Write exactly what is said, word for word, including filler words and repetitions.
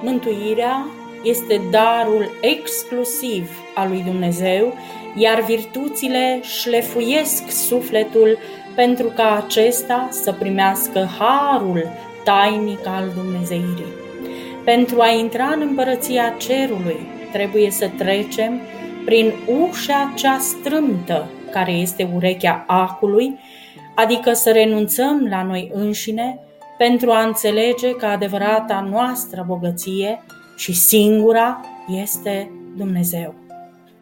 Mântuirea este darul exclusiv al lui Dumnezeu, iar virtuțile șlefuiesc sufletul pentru ca acesta să primească harul tainic al dumnezeirii. Pentru a intra în împărăția cerului, trebuie să trecem prin ușa cea strâmtă, care este urechea acului, adică să renunțăm la noi înșine pentru a înțelege că adevărata noastră bogăție și singura este Dumnezeu.